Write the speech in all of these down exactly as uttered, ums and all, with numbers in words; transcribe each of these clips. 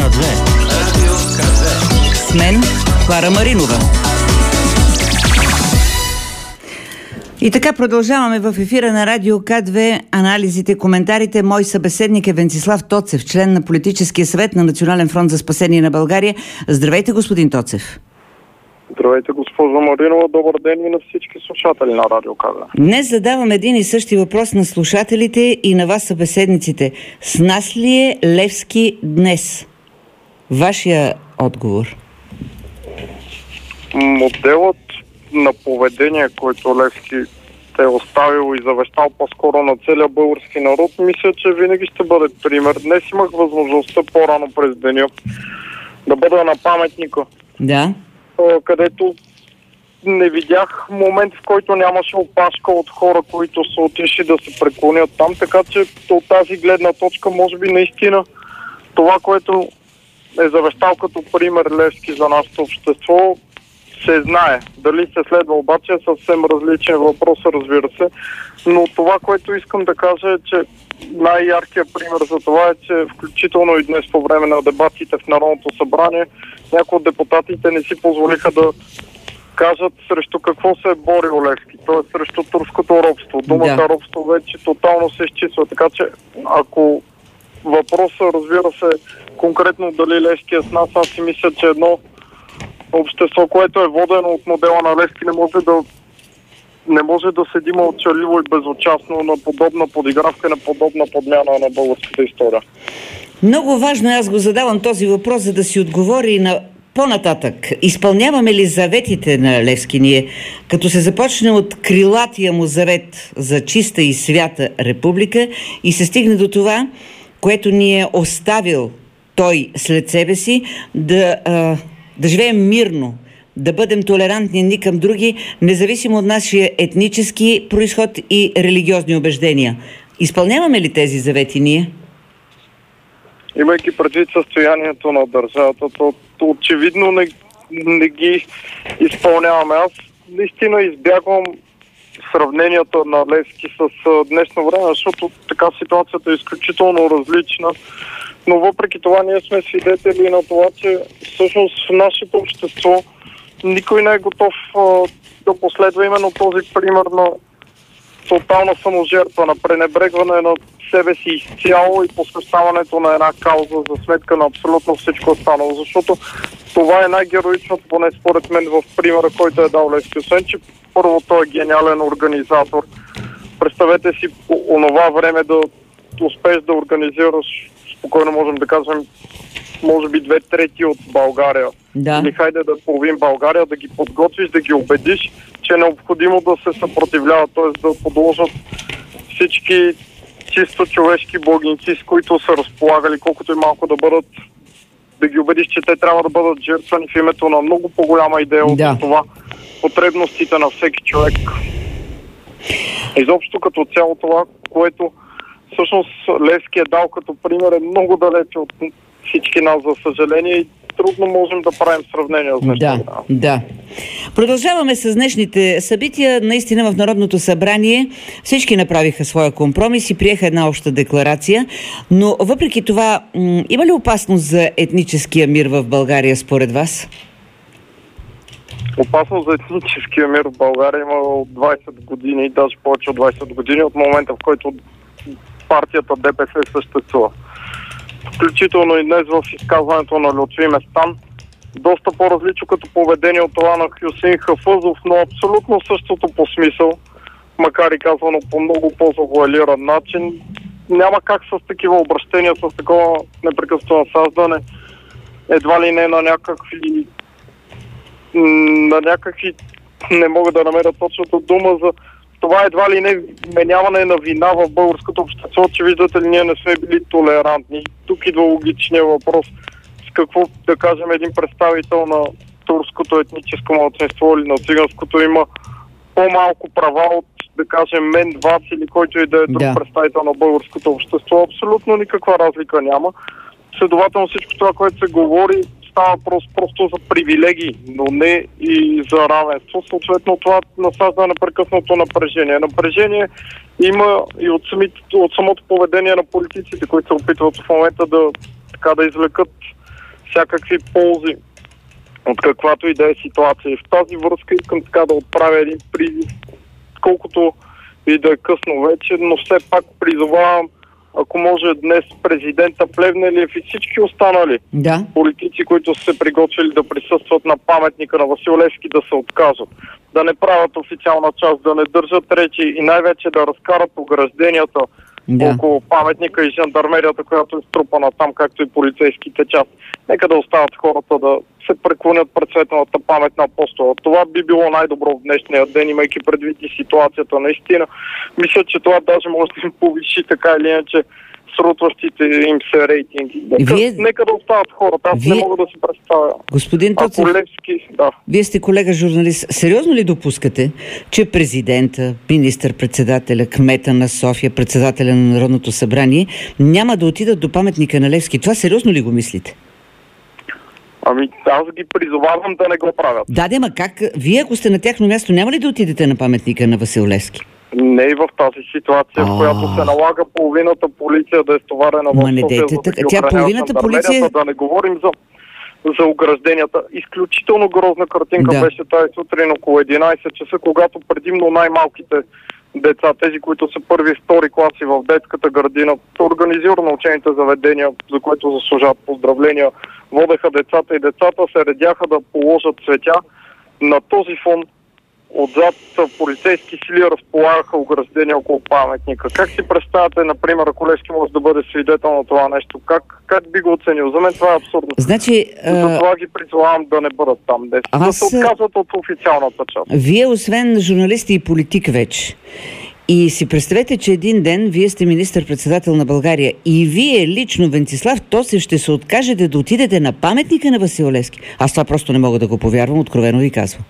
две. Радио К две. С мен Клара Маринова. И така продължаваме в ефира на Радио К две анализите, коментарите. Мой събеседник е Венцислав Тоцев, член на Политическия съвет на Национален фронт за спасение на България. Здравейте, господин Тоцев. Здравейте, госпожо Маринова. Добър ден и на всички слушатели на Радио К две. Днес задавам един и същи въпрос на слушателите и на вас, събеседниците. С нас ли е Левски днес? Вашия отговор. Моделът на поведение, който Левски е оставил и завещал по-скоро на целия български народ, мисля, че винаги ще бъде пример. Днес имах възможността по-рано през деня да бъда на паметника. Да. Където не видях момент, в който нямаше опашка от хора, които са отишли да се преклонят там, така че от тази гледна точка, може би наистина това, което е завещал като пример Левски за нашето общество, се знае. Дали се следва обаче е съвсем различен въпрос, разбира се. Но това, което искам да кажа е, че най-яркият пример за това е, че включително и днес по време на дебатите в Народното събрание някои от депутатите не си позволиха да кажат срещу какво се е борил Левски. Т.е. срещу турското робство. Думата да. робство вече тотално се изчисва. Така че ако въпросът, разбира се, конкретно дали Левски е с нас, аз си мисля, че едно общество, което е водено от модела на Левски, не може да не може да седи мълчаливо и безучастно на подобна подигравка, на подобна подмяна на българската история. Много важно, аз го задавам този въпрос, за да си отговори на по-нататък. Изпълняваме ли заветите на Левски ние, като се започне от крилатия му завет за чиста и свята република и се стигне до това, което ни е оставил той след себе си, да, а, да живеем мирно, да бъдем толерантни едни към други, независимо от нашия етнически произход и религиозни убеждения. Изпълняваме ли тези завети ние? Имайки предвид състоянието на държавата, то, то очевидно не, не ги изпълняваме. Аз наистина избягвам сравненията на Левски с днешно време, защото така ситуацията е изключително различна. Но въпреки това ние сме свидетели на това, че всъщност в нашето общество никой не е готов а, да последва именно този пример на тотална саможертва, на пренебрегване на себе си изцяло и посвещаването на една кауза за сметка на абсолютно всичко останало. Защото това е най-героичното, поне според мен, в примера, който е дал Левски. Освен, че първо той е гениален организатор. Представете си по онова време да успееш да организираш, спокойно можем да кажем, може би две трети от България. Да. Или хайде да половин България, да ги подготвиш, да ги убедиш, че е необходимо да се съпротивляват, т.е. да подложат всички чисто човешки благинци, с които са разполагали, колкото и малко да бъдат, да ги убедиш, че те трябва да бъдат жертвани в името на много по-голяма идея от да. това потребностите на всеки човек. Изобщо като цяло това, което всъщност Левски е дал като пример, е много далече от всички нас, за съжаление, и трудно можем да правим сравнение с нещо. Да, да. Продължаваме с днешните събития. Наистина в Народното събрание всички направиха своя компромис и приеха една обща декларация, но въпреки това м- има ли опасност за етническия мир в България според вас? Опасност за етническия мир в България има от двайсет години, даже повече от двайсет години, от момента, в който партията ДПС съществува. Включително и днес в изказването на Лютви Местан, доста по-различно като поведение от това на Хюсеин Хафъзов, но абсолютно същото по смисъл, макар и казвано по много по-завуалиран начин. Няма как с такива обращения, с такова непрекъснато насаждане, едва ли не на някакви на някакви не мога да намеря точната дума за това, едва ли не вменяване на вина в българското общество, че виждате ли, ние не сме били толерантни. Тук идва логичния въпрос с какво, да кажем, един представител на турското етническо малцинство или на циганското има по-малко права от, да кажем, мен, вас или който и да е друг да. представител на българското общество. Абсолютно никаква разлика няма. Следователно всичко това, което се говори, става просто, просто за привилегии, но не и за равенство. Съответно това насажда непрекъснато напрежение. Напрежение има и от, самите, от самото поведение на политиците, които се опитват в момента да, така, да извлекат всякакви ползи от каквато и да е ситуация. И в тази връзка искам така да отправя един призив, колкото и да е късно вече, но все пак призовавам, ако може днес президента Плевнелиев и всички останали да. политици, които са се приготвили да присъстват на паметника на Васил Левски, да се откажат. Да не правят официална част, да не държат речи и най-вече да разкарат огражденията да. около паметника и жандармерията, която е струпана там, както и полицейските части. Нека да остават хората да се преклонят пред светлата памет на апостола. Това би било най-добро в днешния ден, имайки предвид и ситуацията. Наистина, мисля, че това даже може да им повиши така или иначе срутващите им се рейтинги. Нека, Вие... нека да остават хората. Аз Вие... не мога да си представя. Господин Тоцев, Левски, да. Вие сте колега журналист. Сериозно ли допускате, че президента, министър-председателя, кмета на София, председателя на Народното събрание няма да отидат до паметника на Левски? Това сериозно ли го мислите? Ами аз ги призовавам да не го правят. Да, де, ма как? Вие, ако сте на тяхно място, няма ли да отидете на паметника на Васил Левски? Не и в тази ситуация, в която се налага половината полиция да е стоварена в София, за да Тя половината полиция... Да не говорим за, за огражденията. Изключително грозна картинка да. беше тази сутрин около единайсет часа, когато предимно най-малките деца, тези, които са първи и втори класи в детската градина, организирано на учените заведения, за което заслужават поздравления, водеха децата и децата се редяха да положат цветя. На този фон отзад полицейски сили разполагаха ограждения около паметника. Как си представяте, например, ако Левски може да бъде свидетел на това нещо? Как, как би го оценил? За мен това е абсурдно. Значи, За това ги призовавам да не бъдат там днес. Аз... Да се отказват от официалната част. Вие, освен журналист и политик вече, и си представете, че един ден вие сте министър-председател на България и вие лично, Венцислав Тосев, ще се откажете да отидете на паметника на Васил Левски. Аз това просто не мога да го повярвам, откровено ви казвам.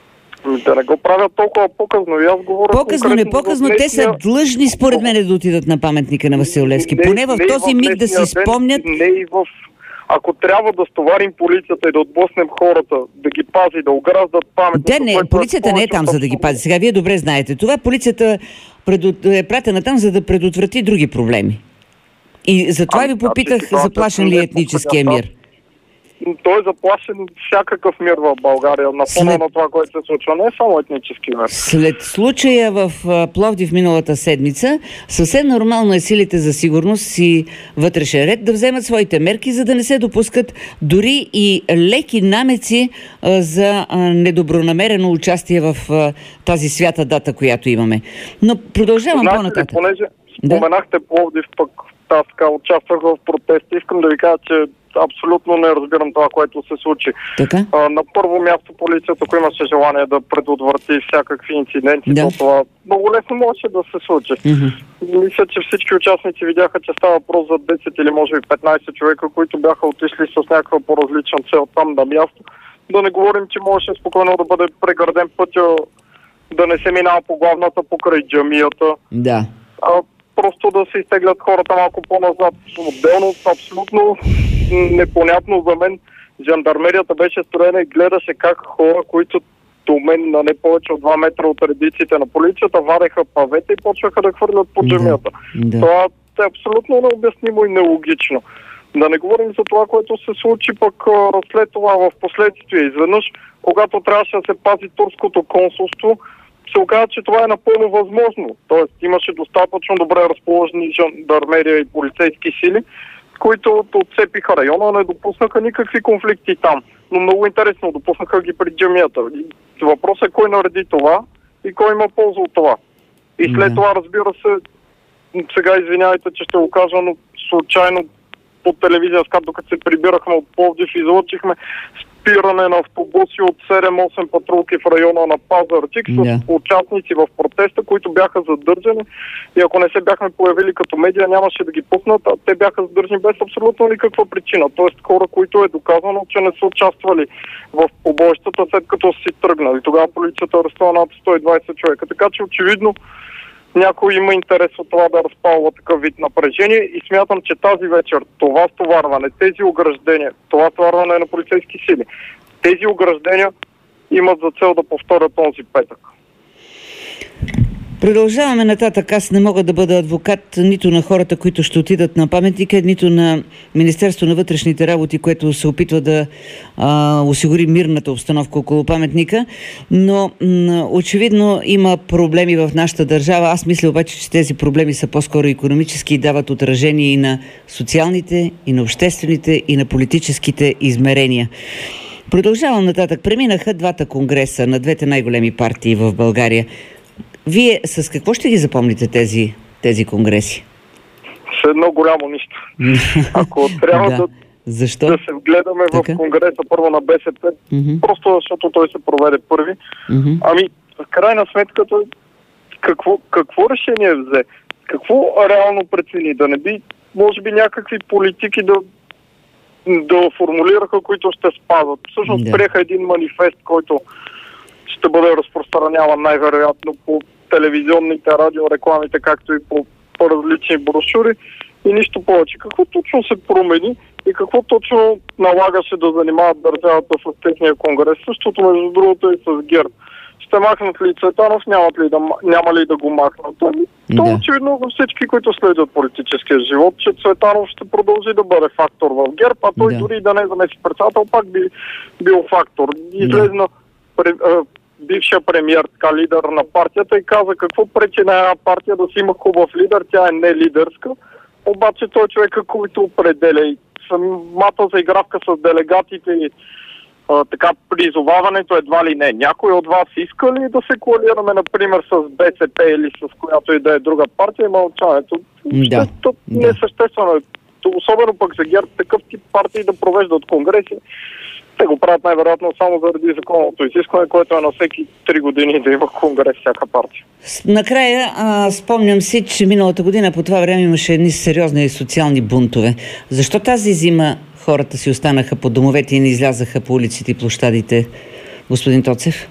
Да не го правят толкова по-късно. И аз говоря по-късно, не по-късно. Те са длъжни, според мен, да отидат на паметника на Васил Левски. Не, Поне в не този в миг да си спомнят... Не и в... Ако трябва да стоварим полицията и да отблъснем хората, да ги пази, да ограждат паметника... Да, не, полицията не е там, за да ги пази. Сега вие добре знаете това. Полицията е пратена там, за да предотврати други проблеми. И затова ви попитах, заплашен ли е етническия мир. Той е заплашен всякакъв мир в България, на фона на това, което се случва. Не е само етнически мир. След случая в Пловдив миналата седмица, съвсем нормално е силите за сигурност и вътрешен ред да вземат своите мерки, за да не се допускат дори и леки намеци а, за а, недобронамерено участие в а, тази свята дата, която имаме. Но продължавам Знаете по-нататък. Ли, понеже споменахте да? Пловдив, пък аз така участвах в протести, искам да ви кажа, че абсолютно не разбирам това, което се случи. Така? А, на първо място полицията, ако имаше желание да предотврати всякакви инциденти, да. то това много лесно можеше да се случи. Mm-hmm. Мисля, че всички участници видяха, че става въпрос за десет или може би петнайсет човека, които бяха отишли с някаква по-различна цел там на място. Да не говорим, че можеше спокойно да бъде преграден пътя, да не се минава по главната покрай джамията. Да. А, просто да се изтеглят хората малко по-назад. Отделно, абсолютно непонятно за мен, жандармерията беше строена и гледаше как хора, които до мен на не повече от два метра от редиците на полицията, вадеха павета и почваха да хвърлят по джамията. Да, да. Това е абсолютно необяснимо и нелогично. Да не говорим за това, което се случи пък след това в последствие. Изведнъж, когато трябваше да се пази турското консулство, се оказа, че това е напълно възможно. Тоест имаше достатъчно добре разположени жандармерия и полицейски сили, които отцепиха района, не допуснаха никакви конфликти там. Но много интересно, допуснаха ги пред джамията. Въпросът е кой нареди това и кой има полза от това. И след yeah. това, разбира се, сега извинявайте, че ще го кажа, но случайно по телевизия, докато се прибирахме от Пловдив, излъчихме спиране на автобуси от седем-осем патрулки в района на Пазарджик yeah. с участници в протеста, които бяха задържани и ако не се бяхме появили като медия, нямаше да ги пуснат, а те бяха задържани без абсолютно никаква причина. Тоест хора, които е доказано, че не са участвали в побоищата, след като са си тръгнали. Тогава полицията арестува над сто и двайсет човека. Така че очевидно някой има интерес от това да разпалва такъв вид напрежение и смятам, че тази вечер това стоварване, тези ограждения, това стоварване на полицейски сили, тези ограждения имат за цел да повторят този петък. Продължаваме нататък. Аз не мога да бъда адвокат нито на хората, които ще отидат на паметника, нито на Министерство на вътрешните работи, което се опитва да а, осигури мирната обстановка около паметника, но м- очевидно има проблеми в нашата държава. Аз мисля обаче, че тези проблеми са по-скоро икономически и дават отражение и на социалните, и на обществените, и на политическите измерения. Продължавам нататък. Преминаха двата конгреса на двете най-големи партии в България. Вие с какво ще ги запомните тези, тези конгреси? С едно голямо нищо. Ако трябва да, да. Защо? да се вгледаме така в конгреса първо на БСП, mm-hmm. просто защото той се проведе първи, mm-hmm. ами в крайна сметка той какво, какво решение взе? Какво реално прецени? Да не би, може би някакви политики да, да формулираха, които ще спазват. Всъщност да. приеха един манифест, който ще бъде разпространяван най-вероятно по телевизионните, радиорекламите, както и по, по различни брошури и нищо повече. Какво точно се промени и какво точно налагаше да занимават държавата с техния конгрес? Същото, между другото, и с ГЕРБ. Ще махнат ли Цветанов, нямат ли да, няма ли да го махнат? То да. очевидно за всички, които следват политическия живот, че Цветанов ще продължи да бъде фактор в ГЕРБ, а той да. дори да не замеси председател, пак би бил фактор. Излезна да. бившия премиер, така лидер на партията, и каза какво пречи на една партия да си има хубав лидер, тя е не лидерска, обаче той човека, който определя и самата заигравка с делегатите и а, така призоваването едва ли не. Някой от вас иска ли да се коалираме, например, с БСП или с която и да е друга партия, и мълчането? Да. То не е съществено. Особено пък за ГЕРБ такъв тип партии да провеждат конгреси. Те го правят най-вероятно само заради законното изискване, което е на всеки три години да има конгрес всяка партия. Накрая а, спомням си, че миналата година по това време имаше едни сериозни социални бунтове. Защо тази зима хората си останаха по домовете и не излязаха по улиците и площадите, господин Тоцев?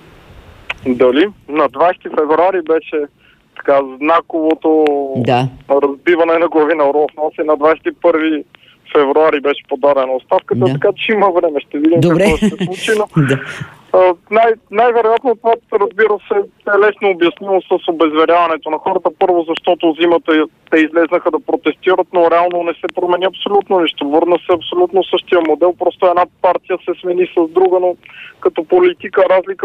Дали? На двадесети февруари беше така знаковото да. разбиване на глави на Орлов нос и на двадесет и първи февруари беше подадена оставката, да. така че има време. Ще видим Добре. какво ще се случи. Но, да. а, най- най-вероятно това, разбира се, е лесно обяснимо с обезверяването на хората. Първо, защото зимата те излезнаха да протестират, но реално не се промени абсолютно нищо. Върна се абсолютно същия модел. Просто една партия се смени с друга, но като политика разлика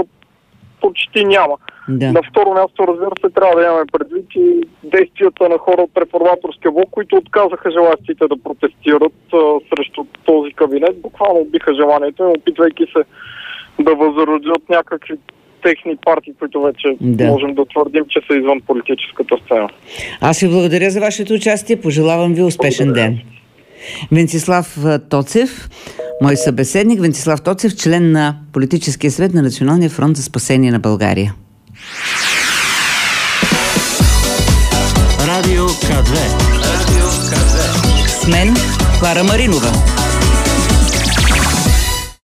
почти няма. Да. На второ място, разбира се, трябва да имаме предвид и действията на хора от реформаторския блок, които отказаха желащите да протестират а, срещу този кабинет. Буквално убиха желанието им, опитвайки се да възродят някакви техни партии, които вече да. можем да твърдим, че са извън политическата сцена. Аз ви благодаря за вашето участие. Пожелавам ви успешен благодаря. ден. Венцислав Тоцев, мой събеседник. Венцислав Тоцев, член на Политическия съвет на Националния фронт за спасение на България. Радио К две. Радио К две. С мен Клара Маринова.